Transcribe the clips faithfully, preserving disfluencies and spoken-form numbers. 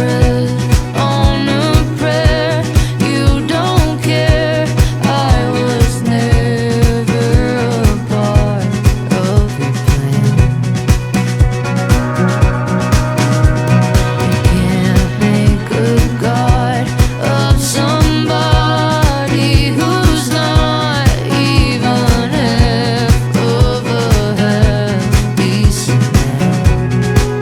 breath on a prayer. You don't care, I was never a part of your plan. You can't make a god of somebody who's not even half of a half decent man.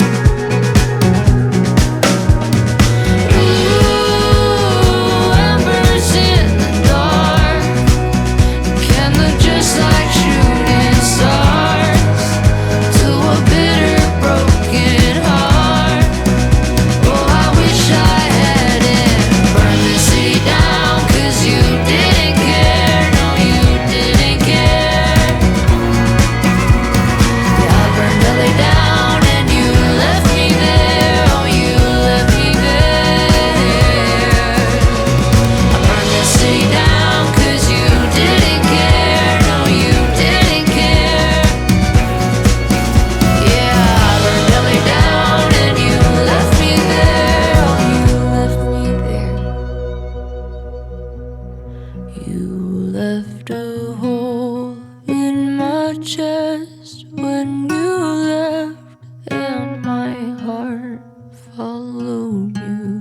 Ooh, embers in the dark can look just like shooting stars to a bitter, broken heart. Oh, I wish I hadn't burned the city down, 'cause you didn't care, no, you didn't care. Yeah, I burned belly down and you left me there, oh, you left me there. I burned the city down 'cause you didn't care, no, you didn't care. Yeah, I burned belly down and you left me there, oh, you left me there. You left a hole in my chest when you left, and my heart followed you.